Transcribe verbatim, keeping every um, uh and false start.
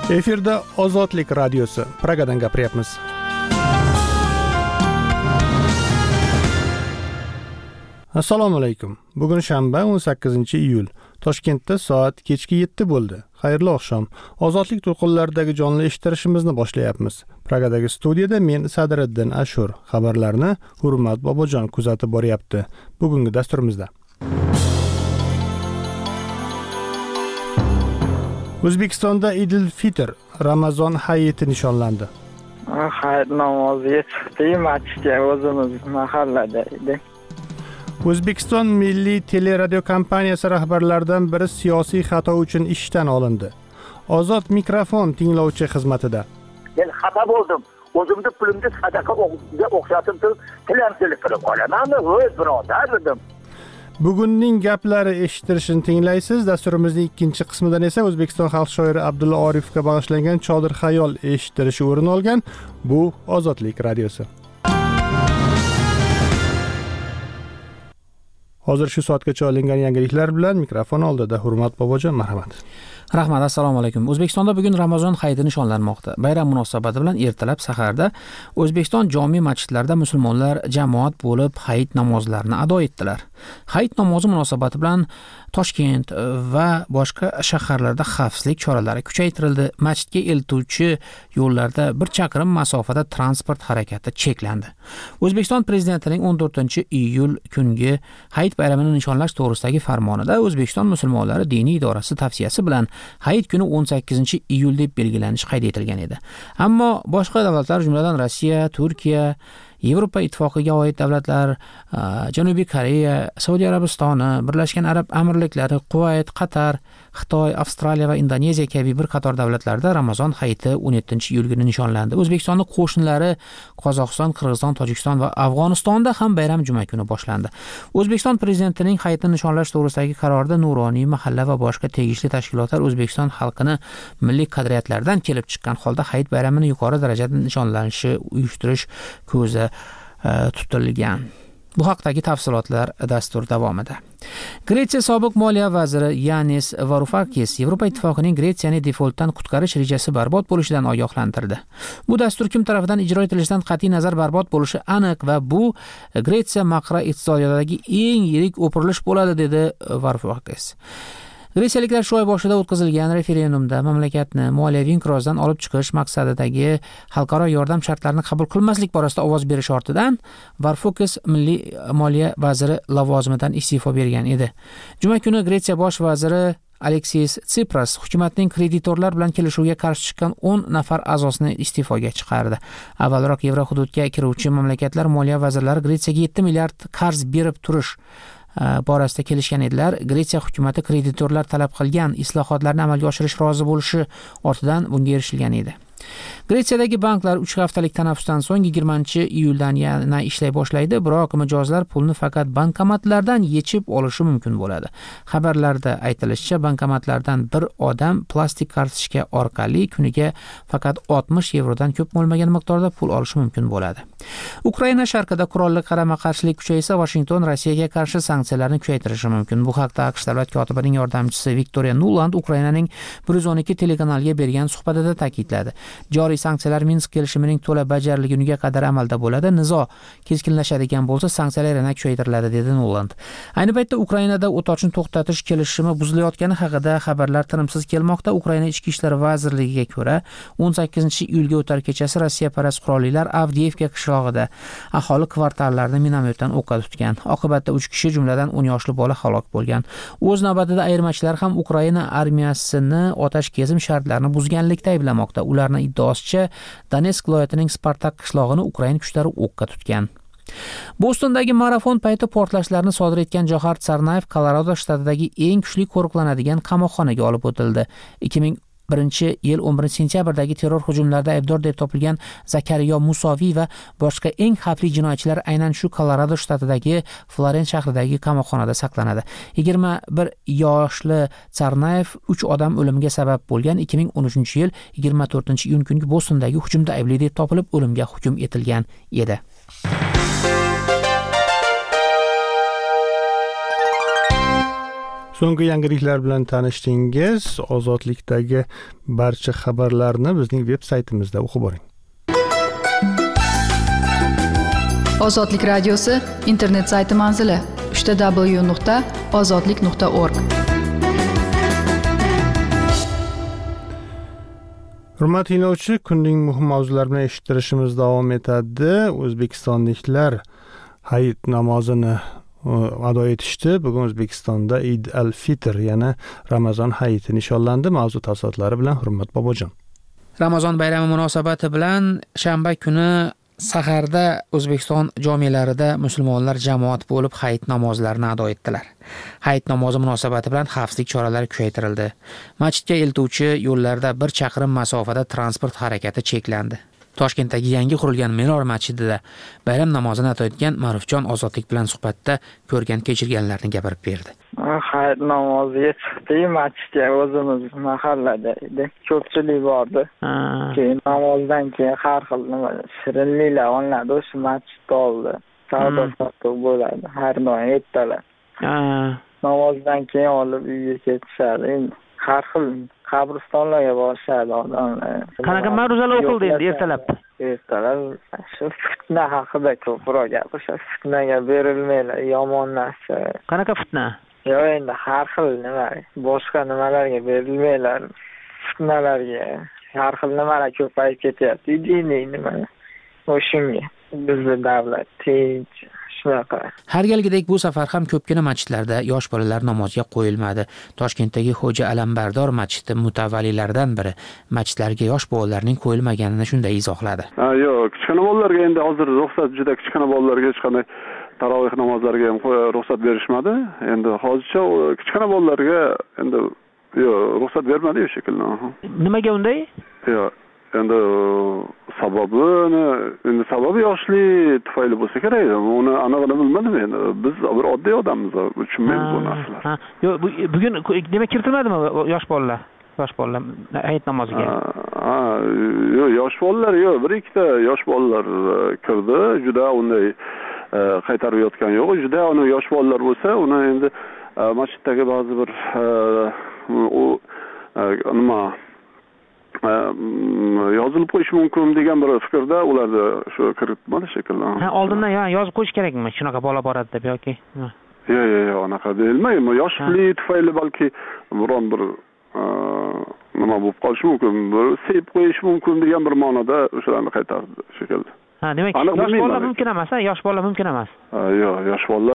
Efirda Ozodlik radiosi, Pragadan gapiryapmiz. Assalomu alaykum. Bugun shanba o'n sakkizinchi iyul. Toshkentda soat kechki yetti bo'ldi. Xayrli oqshom. Ozodlik to'lqinlaridagi jonli eshittirishimizni boshlayapmiz. Pragadagi studiyada men Sadriddin Ashur. Xabarlarni Hurmat Bobojon kuzatib boryapti. Bugungi dasturimizda O'zbekistonda Idul Fitr, Ramazon hayiti nishonlandi. Hayit namoziga chiqdik, masjidga o'zimiz mahallada edi. O'zbekiston Milliy teleradio kompaniyasi rahbarlaridan biri siyosiy xato uchun ishdan olindi. Ozod mikrofon tinglovchi xizmatida. Men xato bo'ldim. O'zimni pulimni sadaqa o'xshatib turib, tilanchilik qilib qolaman. Voy birodar dedim. Bugunning gaplari eshittirishini tinglaysiz. Dasturimizning ikkinchi qismidan esa O'zbekiston xalq shoiri Abdulla Orifga bag'ishlangan Chodir xayol eshittirishi o'rin olgan. Bu Ozodlik radiosi. Hozir shu soatgacha olingan yangiliklar bilan mikrofon oldida Hurmat Bobojon, marhamat. Rahmat, assalomu alaykum. O'zbekistonda bugun Ramazon hayiti nishonlanmoqda. Bayram munosabati bilan ertalab saharda O'zbekiston jome masjidlarida musulmonlar jamoat bo'lib hayit namozlarini ado etdilar. Hayit namozi munosabati bilan Toshkent va boshqa shaharlarda xavfsizlik choralari kuchaytirildi. Masjidga eltuvchi yo'llarda bir chaqirim masofada transport harakati cheklandi. O'zbekiston prezidentining o'n to'rtinchi iyul kungi hayit bayramini nishonlash to'g'risidagi farmonida O'zbekiston musulmonlari diniy idorasi tavsiyasi bilan hayit kuni o'n sakkizinchi iyul deb belgilanishi qayd etilgan edi. Ammo boshqa davlatlar, jumladan Rossiya, Turkiya, Yevropa ittifoqiga oid davlatlar, Janubiy Koreya, Saudiya Arabistoni, Birlashgan Arab Amirliklari, Kuvayt, Qatar, Xitoy, Avstraliya va Indoneziya kabi bir qator davlatlarda Ramazon hayiti o'n yettinchi iyul kuni nishonlandi. O'zbekistonning qo'shnilari Qozog'iston, Qirg'iziston, Tojikiston va Afg'onistonda ham bayram juma kuni boshlandi. O'zbekiston prezidentining hayitini nishonlash to'g'risidagi qarorda Nuroniy mahalla va boshqa tegishli tashkilotlar O'zbekiston xalqini milliy qadriyatlardan kelib chiqqan holda hayit bayramini yuqori darajada nishonlanishi uyushtirish ko'zda tutilgan. Bu haqdagi tafsilotlar dastur davomida. Gretsiya sobiq moliya vaziri Yanis Varoufakis Yevropa ittifoqining Gretsiyani defoltdan qutqarish rejasi barbod bo'lishidan ogohlantirdi. Bu dastur kim tomonidan ijro etilishidan qat'iy nazar barbod bo'lishi aniq va bu Gretsiya makroiqtisodiyotidagi eng yirik o'pirilish bo'ladi, dedi Varoufakis. Gretsiyaliklar shu oy boshida o'tkazilgan referendumda mamlakatni moliyaviy inqirozdan olib chiqish maqsadidagi xalqaro yordam shartlarini qabul qilmaslik borasida ovoz berish ortidan Varoufakis milliy moliya vaziri lavozimidan iste'fo bergan edi. Juma kuni Gretsiya bosh vaziri Aleksis Tsipras hukumatning kreditorlar bilan kelishuvga qarshi chiqqan o'n nafar a'zosini iste'foga chiqardi. Avvalroq Yevrohududga kiruvchi mamlakatlar moliya vazirlari Gretsiyaga yetti milliard qarz berib turish borasida kelishgan edilar. Gretsiya hukumati kreditorlar talab qilgan islohotlarni amalga oshirish rozi bo'lishi ortidan bunga erishilgan edi. Gretsiyadagi banklar uch haftalik tanaffusdan so'ng yigirmanchi iyuldan yana ishlay boshlaydi, biroq mijozlar pulni faqat bankomatlardan yechib olishi mumkin bo'ladi. Xabarlarda aytilishicha, bankomatlardan bir odam plastik kartochka orqali kuniga faqat oltmish yevrodan ko'p bo'lmagan miqdorda pul olishi mumkin bo'ladi. Ukraina sharqida qurolli qarama-qarshilik kuchaysa, Washington Rossiyaga qarshi sanksiyalarni kuchaytirishi mumkin. Bu haqda AQSh davlat kotibining yordamchisi Victoria Nuland Ukrainaning bir yuz o'n ikki telekanaliga bergan suhbatida ta'kidladi. Joriy sanksiyalar Minsk kelishimining to'la bajarilguniga qadar amalda bo'ladi. Nizo keskinlashadigan bo'lsa, sanksiyalar yana kuchaytiriladi, dedi Nuland. Ayni paytda Ukrainada o't ochishni to'xtatish kelishimi buzilayotgani haqida xabarlar tinimsiz kelmoqda. Ukraina ichki ishlar vazirligiga ko'ra, o'n sakkizinchi iyulga o'tar kechasi Rossiya parast qurollilar Avdiivka qishlog'ida aholi kvartallarni minomyotdan o'qqa tutgan. Oqibatda uch kishi, jumladan o'n yoshli bola halok bo'lgan. O'z navbatida ayirmachilar ham Ukraina armiyasini otash kezim shartlarini buzganlikda ayblamoqda. Ularning iddaosicha Donetsk viloyatining Spartak qishlog'ini Ukraina kuchlari o'qqa tutgan. Bostondagi marafon payti portlashlarni sodir etgan Johar Tsarnayev Kolorado shtatidagi eng kuchli qo'riqlanadigan qamoqxonaga olib o'tildi. ikki ming birinchi yil o'n birinchi sentyabrdagi terror hujumlarida aybdor deb topilgan Zakariyo Musoviy va boshqa eng xavfli jinoyatchilar aynan shu Kolorado shtatidagi Florens shahridagi qamoqxonada saqlanadi. yigirma bir yoshli Tsarnayev uch odam o'limiga sabab bo'lgan ikki ming o'n uchinchi yil yigirma to'rtinchi iyun kungi Bostondagi hujumda aybli deb topilib o'limga hukm etilgan edi. So'nggi yangiliklar bilan tanishdingiz. Ozodlikdagi barcha xabarlarni bizning veb-saytimizda o'qib boring. Ozodlik radiosi internet sayti manzili uch w nuqta ozodlik nuqta org. Hurmatli tinglovchi, kunning muhim mavzulari bilan eshittirishimiz davom etadi. O'zbekistonliklar hayit namozini ado etishdi. Bugun O'zbekistonda Eid al-Fitr, ya'ni Ramazon hayiti nishonlandi. Mavzu tafsilotlari bilan Hurmat Bobojon. Ramazon bayrami munosabati bilan shanba kuni saharda O'zbekiston jomelarida musulmonlar jamoat bo'lib hayit namozlarini ado etdilar. Hayit namozi munosabati bilan xavfsizlik choralari kuchaytirildi. Masjidga eltuvchi yo'llarda bir chaqirim masofada transport harakati cheklandi. Toshkentdagi yangi qurilgan Minor masjidida bayram namozini ado etgan Ma'rufjon Ozodlik bilan suhbatda ko'rgan kechirganlarini gapirib berdi. Hayit namoziga chiqdik, masjidga o'zimiz mahallada edi. Ko'pchilik bordi. Keyin namozdan keyin har xil nima shirinliklar olinadi, o'sha masjidda oldi. Savdo sotuv bo'ladi har doim ertalab. Namozdan keyin olib uyga ketishadi. Har xil qabristonlarga borishadi odamlar. Qanaqa ma'ruzalar o'qildi endi ertalab? Ertalab shu fitna haqida ko'proq gapirishadi. Fitnaga berilmaylar, yomon narsa. Qanaqa fitna? Yo'q, endi har xil nima, boshqa nimalarga berilmaylar. Fitnalarga, har xil nimalar ko'payib ketyapti. Diniy nima. O'shunga bizning davlat tinch shunaqa. Har galgidek bu safar ham ko'pgina masjidlarda yosh bolalar namozga qo'yilmadi. Toshkentdagi Xo'ja Alambardor masjidi mutavallilardan biri masjidlarga yosh bolalarning qo'yilmaganini shunday izohladi. Ha, yo'q, kichkina bolalarga endi hozir ruxsat, juda kichkina bolalarga hech qanday taroveh namozlariga ham ruxsat berishmadi. Endi hozircha kichkina bolalarga endi yo'q, ruxsat bermadi o'sha shekilli. Nimaga unday? Yo'q, endi sababini, endi sababi yoshlik tufayli bo'lsa kerak. Uni aniqini bilmadim endi. Biz bir oddiy odammiz, tushunmaymiz bu narsalar. Ha, yo'q, bugun demak kiritilmadimi yosh bolalar? Yosh bolalar hayit namoziga. Ha, yo'q, yosh bolalar yo'q, bir ikkita yosh bolalar kirdi. Juda unday qaytarib yotgan yo'q. Juda uni yosh bolalar bo'lsa, uni endi masjiddagi ba'zi bir u nima yozilib qo'yish mumkin degan bir fikrda ularda shu kiritmadi shekilli. Ha, oldindan yozib qo'yish kerakmi? Shunaqa bola boradi deb yoki? Yo'q, yo'q, yo'q, anaqa deyilmaydi. Yoshlik tufayli balki biron bir nima bo'lib qolishi mumkin, bir sep qo'yish mumkin degan bir ma'noda o'shalarni qaytardi shekilli. Ha, demak yosh bola mumkin emas, yosh bola mumkin emas. Ha, yo'q, yosh bola